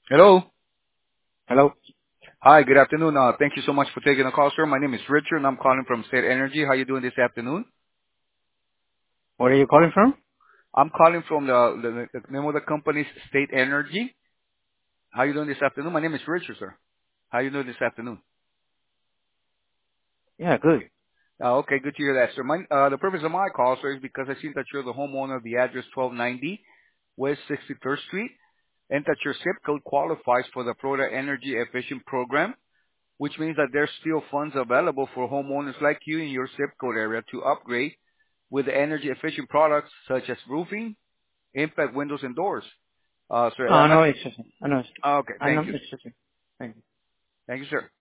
Hello. Hello. Hi, good afternoon. Thank you so much for taking the call, sir. My name is Richard, and I'm calling from State Energy. How you doing this afternoon? Where are you calling from? I'm calling from the name of the company is State Energy. How you doing this afternoon? My name is Richard, sir. How you doing this afternoon? Yeah, good. Okay, good to hear that, sir. The purpose of my call, sir, is because I see that you're the homeowner of the address 1290 West 63rd Street, and that your zip code qualifies for the Florida Energy Efficient Program, which means that there's still funds available for homeowners like you in your zip code area to upgrade with energy efficient products such as roofing, impact windows and doors. No, Sir, no, it's just, I know, okay, I know, thank you. it's just, thank you. Thank you, sir.